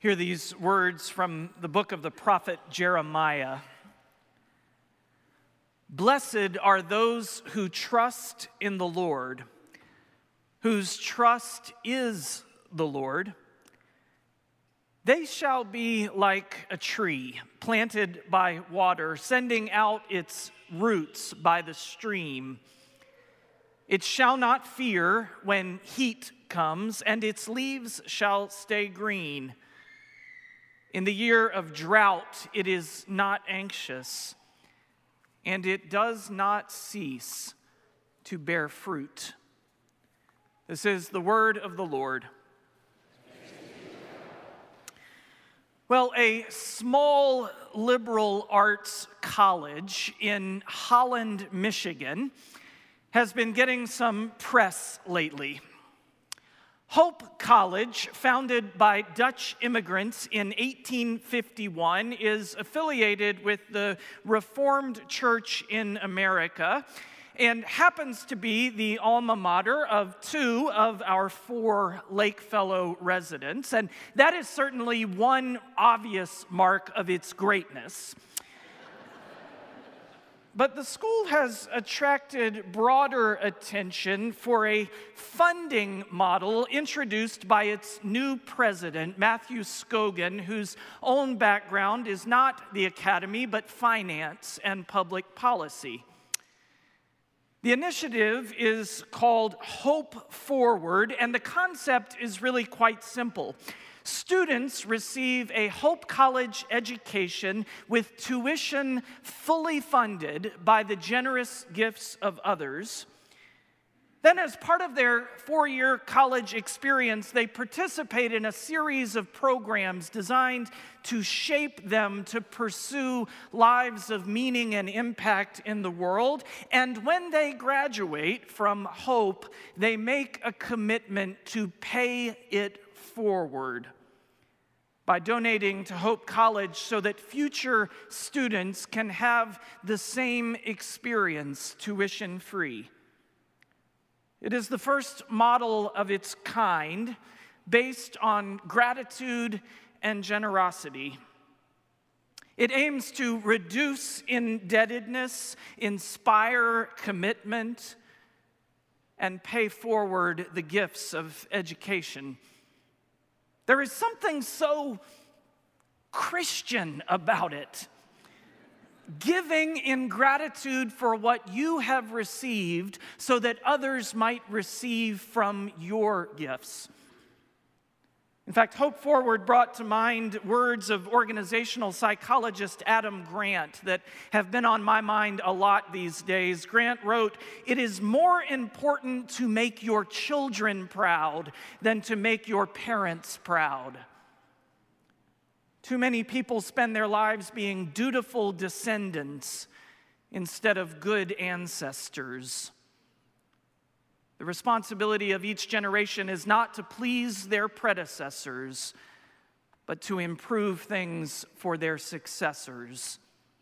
Hear these words from the book of the prophet Jeremiah. Blessed are those who trust in the Lord, whose trust is the Lord. They shall be like a tree planted by water, sending out its roots by the stream. It shall not fear when heat comes, and its leaves shall stay green. In the year of drought, it is not anxious, and it does not cease to bear fruit. This is the word of the Lord. Well, a small liberal arts college in Holland, Michigan, has been getting some press lately. Hope College, founded by Dutch immigrants in 1851, is affiliated with the Reformed Church in America and happens to be the alma mater of 2 of our 4 Lakefellow residents. And that is certainly one obvious mark of its greatness. But the school has attracted broader attention for a funding model introduced by its new president, Matthew Scogin, whose own background is not the academy, but finance and public policy. The initiative is called Hope Forward, and the concept is really quite simple. Students receive a Hope College education with tuition fully funded by the generous gifts of others. Then, as part of their 4-year college experience, they participate in a series of programs designed to shape them to pursue lives of meaning and impact in the world. And when they graduate from Hope, they make a commitment to pay it forward by donating to Hope College so that future students can have the same experience tuition-free. It is the first model of its kind based on gratitude and generosity. It aims to reduce indebtedness, inspire commitment, and pay forward the gifts of education. There is something so Christian about it. Giving in gratitude for what you have received so that others might receive from your gifts. In fact, Hope Forward brought to mind words of organizational psychologist Adam Grant that have been on my mind a lot these days. Grant wrote, "It is more important to make your children proud than to make your parents proud." Too many people spend their lives being dutiful descendants instead of good ancestors. The responsibility of each generation is not to please their predecessors, but to improve things for their successors.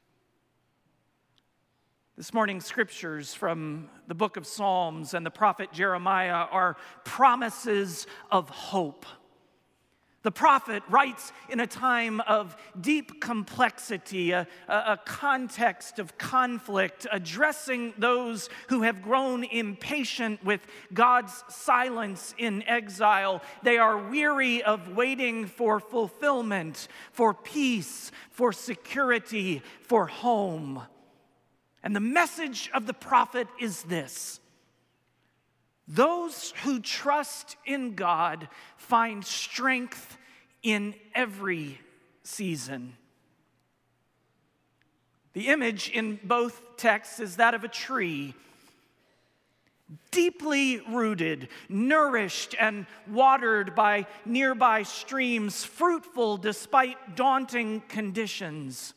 This morning's scriptures from the book of Psalms and the prophet Jeremiah are promises of hope. The prophet writes in a time of deep complexity, a context of conflict, addressing those who have grown impatient with God's silence in exile. They are weary of waiting for fulfillment, for peace, for security, for home. And the message of the prophet is this: those who trust in God find strength in every season. The image in both texts is that of a tree, deeply rooted, nourished and watered by nearby streams, fruitful despite daunting conditions,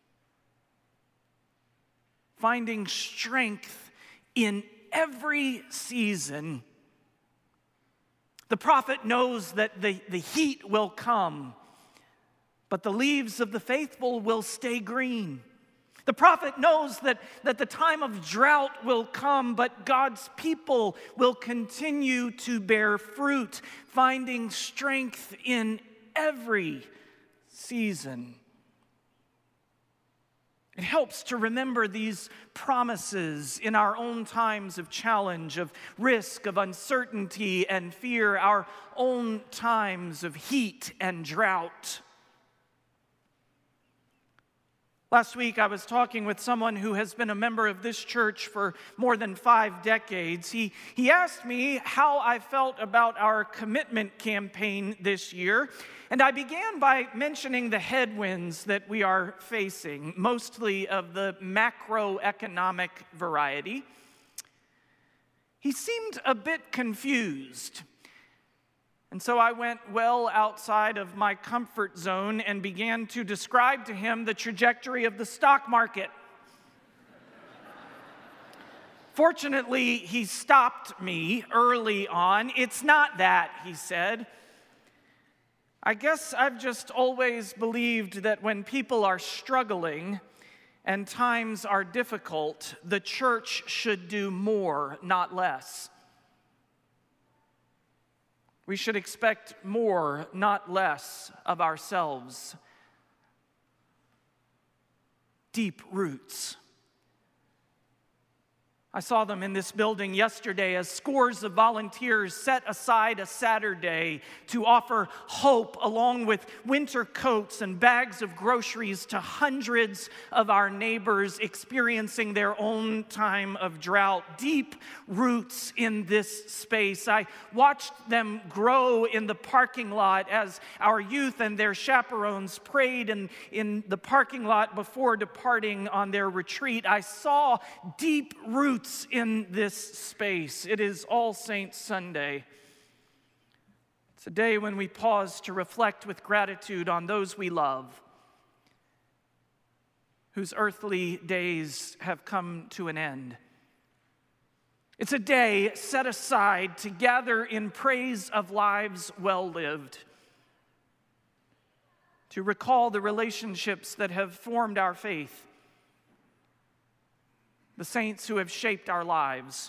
finding strength in every season. The prophet knows that the heat will come, but the leaves of the faithful will stay green. The prophet knows that the time of drought will come, but God's people will continue to bear fruit, finding strength in every season. It helps to remember these promises in our own times of challenge, of risk, of uncertainty and fear, our own times of heat and drought. Last week, I was talking with someone who has been a member of this church for more than 5 decades. He asked me how I felt about our commitment campaign this year, and I began by mentioning the headwinds that we are facing, mostly of the macroeconomic variety. He seemed a bit confused. And so I went well outside of my comfort zone and began to describe to him the trajectory of the stock market. Fortunately, he stopped me early on. "It's not that," he said. "I guess I've just always believed that when people are struggling and times are difficult, the church should do more, not less. We should expect more, not less, of ourselves." Deep roots. I saw them in this building yesterday as scores of volunteers set aside a Saturday to offer hope along with winter coats and bags of groceries to hundreds of our neighbors experiencing their own time of drought. Deep roots in this space. I watched them grow in the parking lot as our youth and their chaperones prayed in the parking lot before departing on their retreat. I saw deep roots in this space. It is All Saints Sunday. It's a day when we pause to reflect with gratitude on those we love, whose earthly days have come to an end. It's a day set aside to gather in praise of lives well lived, to recall the relationships that have formed our faith, the saints who have shaped our lives.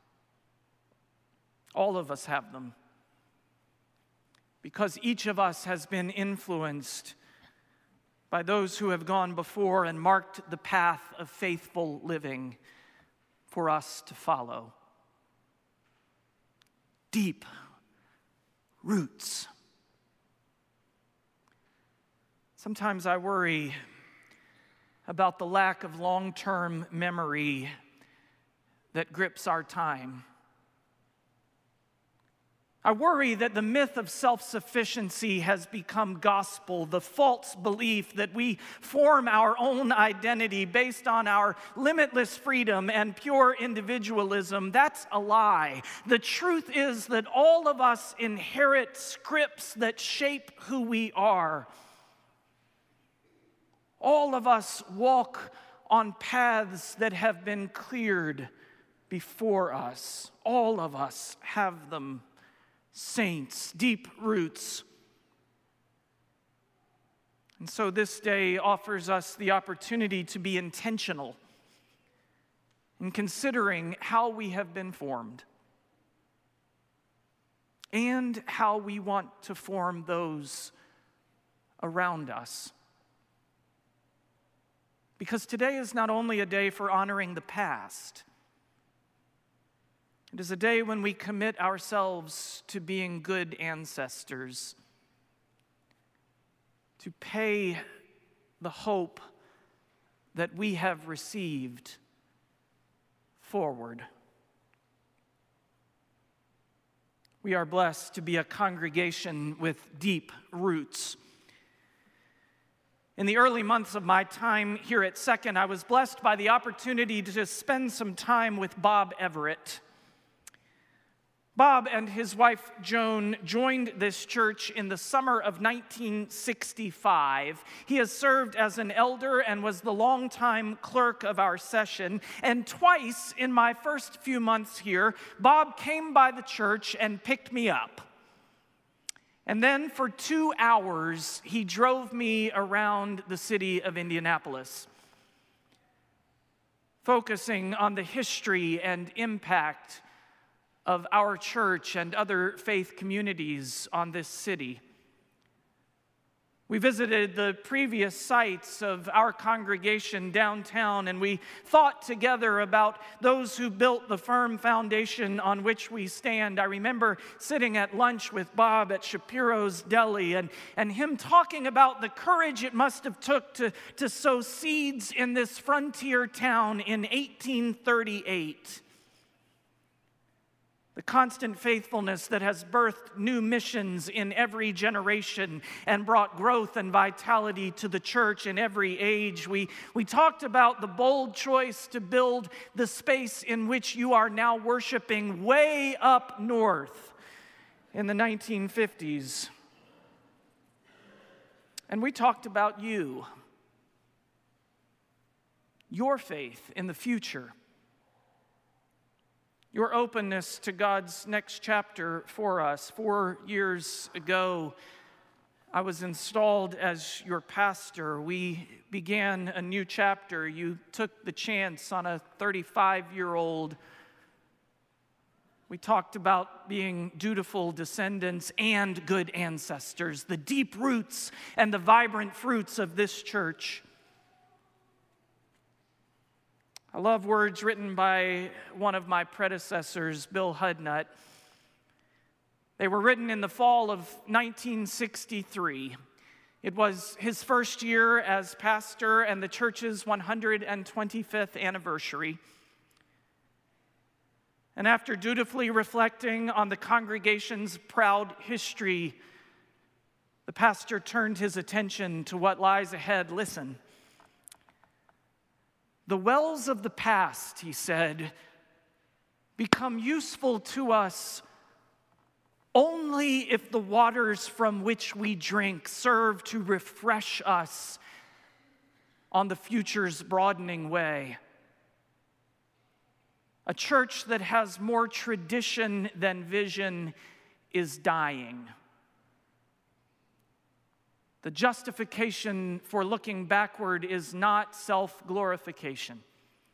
All of us have them, because each of us has been influenced by those who have gone before and marked the path of faithful living for us to follow. Deep roots. Sometimes I worry about the lack of long-term memory that grips our time. I worry that the myth of self-sufficiency has become gospel, the false belief that we form our own identity based on our limitless freedom and pure individualism. That's a lie. The truth is that all of us inherit scripts that shape who we are. All of us walk on paths that have been cleared before us. All of us have them. Saints, deep roots. And so this day offers us the opportunity to be intentional in considering how we have been formed and how we want to form those around us. Because today is not only a day for honoring the past, it is a day when we commit ourselves to being good ancestors, to pay the hope that we have received forward. We are blessed to be a congregation with deep roots. In the early months of my time here at Second, I was blessed by the opportunity to spend some time with Bob Everett. Bob and his wife Joan joined this church in the summer of 1965. He has served as an elder and was the longtime clerk of our session. And twice in my first few months here, Bob came by the church and picked me up. And then for 2 hours, he drove me around the city of Indianapolis, focusing on the history and impact of our church and other faith communities on this city. We visited the previous sites of our congregation downtown, and we thought together about those who built the firm foundation on which we stand. I remember sitting at lunch with Bob at Shapiro's Deli and him talking about the courage it must have took to sow seeds in this frontier town in 1838. The constant faithfulness that has birthed new missions in every generation and brought growth and vitality to the church in every age. We talked about the bold choice to build the space in which you are now worshiping way up north in the 1950s. And we talked about you, your faith in the future, your openness to God's next chapter for us. 4 years ago, I was installed as your pastor. We began a new chapter. You took the chance on a 35-year-old. We talked about being dutiful descendants and good ancestors, the deep roots and the vibrant fruits of this church. I love words written by one of my predecessors, Bill Hudnut. They were written in the fall of 1963. It was his first year as pastor and the church's 125th anniversary. And after dutifully reflecting on the congregation's proud history, the pastor turned his attention to what lies ahead. Listen. The wells of the past, he said, become useful to us only if the waters from which we drink serve to refresh us on the future's broadening way. A church that has more tradition than vision is dying. The justification for looking backward is not self-glorification,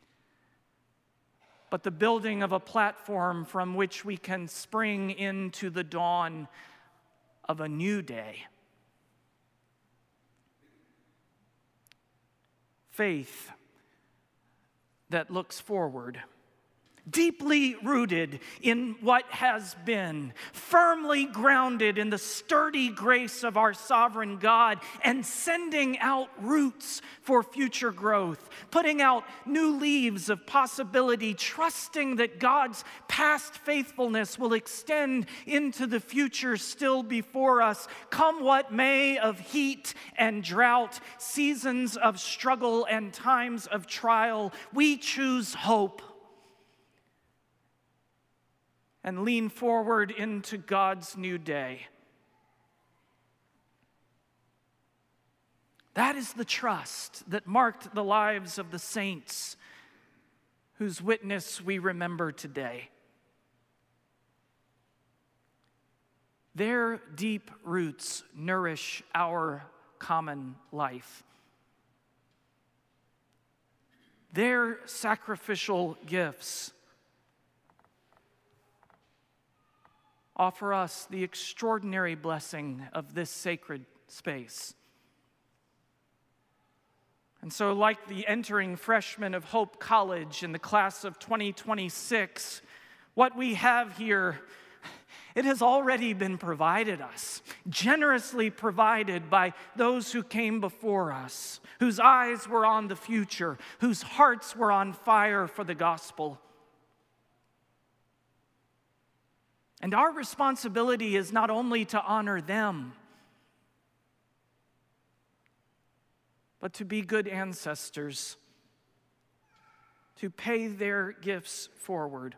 but the building of a platform from which we can spring into the dawn of a new day. Faith that looks forward, deeply rooted in what has been, firmly grounded in the sturdy grace of our sovereign God, and sending out roots for future growth, putting out new leaves of possibility, trusting that God's past faithfulness will extend into the future still before us, come what may of heat and drought, seasons of struggle and times of trial. We choose hope and lean forward into God's new day. That is the trust that marked the lives of the saints whose witness we remember today. Their deep roots nourish our common life. Their sacrificial gifts offer us the extraordinary blessing of this sacred space. And so, like the entering freshmen of Hope College in the class of 2026, what we have here, it has already been provided us, generously provided by those who came before us, whose eyes were on the future, whose hearts were on fire for the gospel. And our responsibility is not only to honor them, but to be good ancestors, to pay their gifts forward.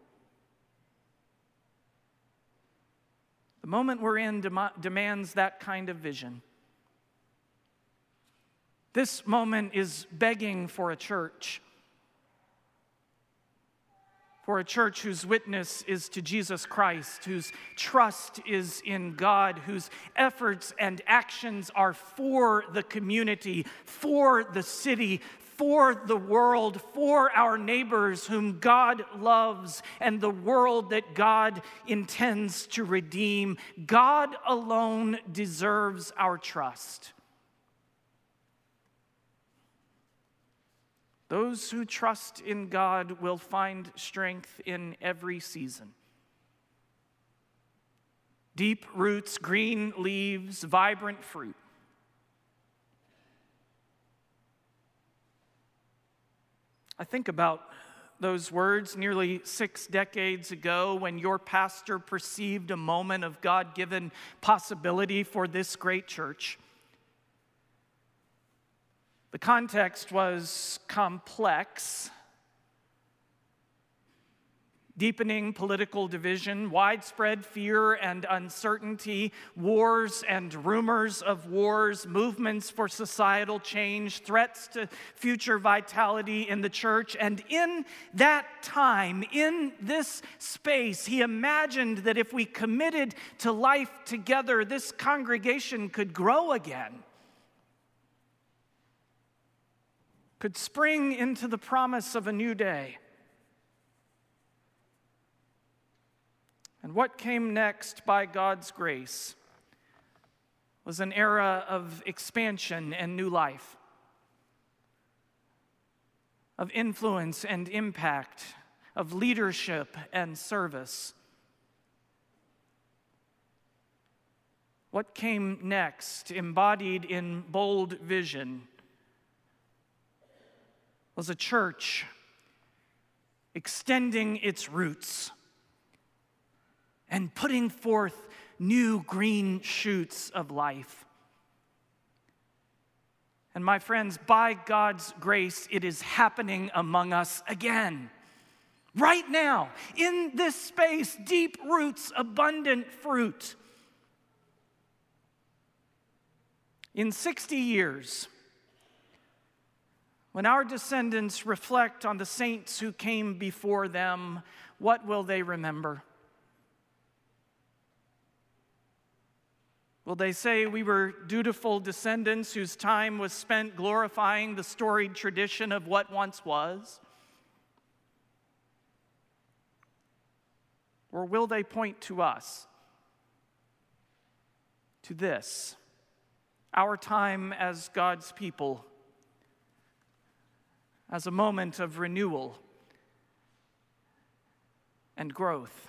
The moment we're in demands that kind of vision. This moment is begging for a church whose witness is to Jesus Christ, whose trust is in God, whose efforts and actions are for the community, for the city, for the world, for our neighbors whom God loves, and the world that God intends to redeem. God alone deserves our trust. Those who trust in God will find strength in every season. Deep roots, green leaves, vibrant fruit. I think about those words nearly 6 decades ago when your pastor perceived a moment of God-given possibility for this great church. The context was complex. Deepening political division, widespread fear and uncertainty, wars and rumors of wars, movements for societal change, threats to future vitality in the church. And in that time, in this space, he imagined that if we committed to life together, this congregation could grow again, could spring into the promise of a new day. And what came next by God's grace was an era of expansion and new life, of influence and impact, of leadership and service. What came next, embodied in bold vision, was a church extending its roots and putting forth new green shoots of life. And my friends, by God's grace, it is happening among us again. Right now, in this space, deep roots, abundant fruit. In 60 years, when our descendants reflect on the saints who came before them, what will they remember? Will they say we were dutiful descendants whose time was spent glorifying the storied tradition of what once was? Or will they point to us, to this, our time as God's people, as a moment of renewal and growth?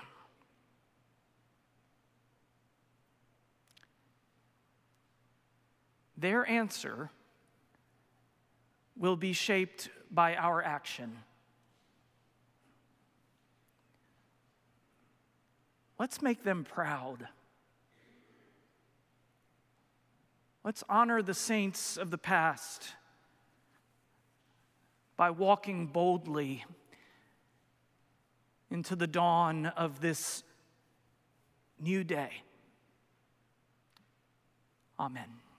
Their answer will be shaped by our action. Let's make them proud. Let's honor the saints of the past by walking boldly into the dawn of this new day. Amen.